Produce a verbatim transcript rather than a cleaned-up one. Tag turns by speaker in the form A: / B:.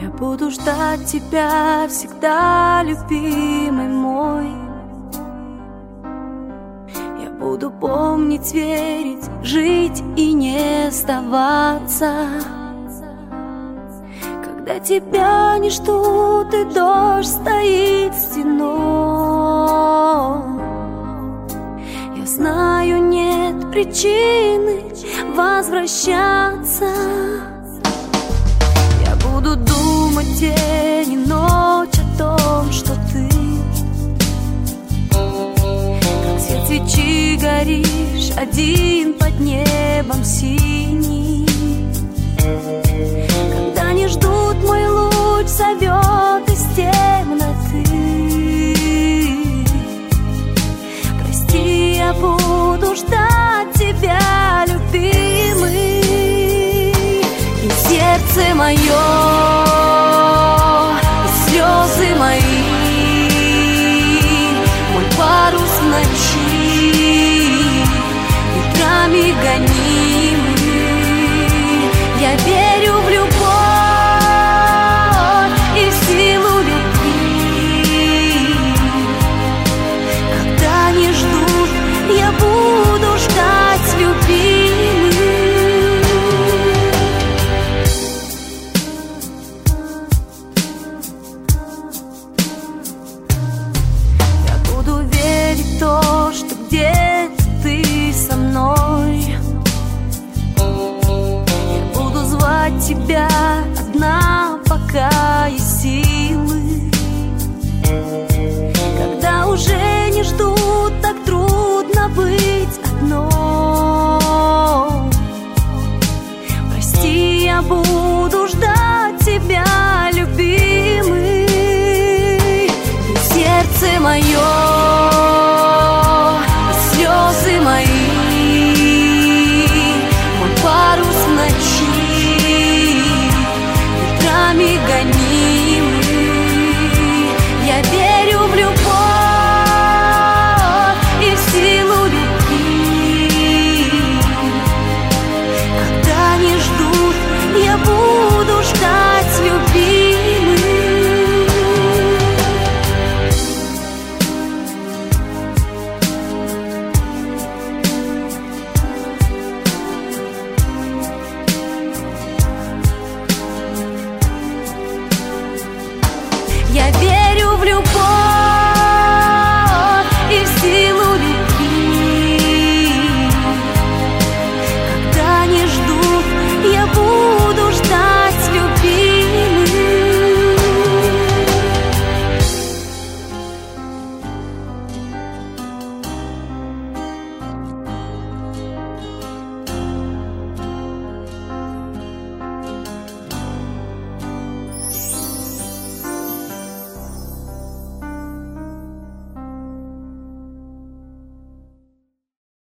A: Я буду ждать тебя всегда, любимый мой. Я буду помнить, верить, жить и не сдаваться. Когда тебя не ждут и дождь стоит стеной, я знаю, нет причины возвращаться. Я буду думать день и ночь о том, что ты, как свет свечи, горишь один под небом синим. Когда не ждут, мой луч зовет из темноты. Прости, я буду ждать тебя, любимый. И сердце мое, и слезы мои, мой парус в ночи, ветрами гонимый. Я верю в любовь и в силу любви. Когда не ждут, я буду ждать, любимый. Я буду верить в то, что где-то ты со мной. Тебя одна, пока есть силы. Когда уже не ждут, так трудно быть одной. Прости, я буду ждать тебя, любимый. И сердце мое, и слезы мои, мой парус в ночи, гонимый. Я верю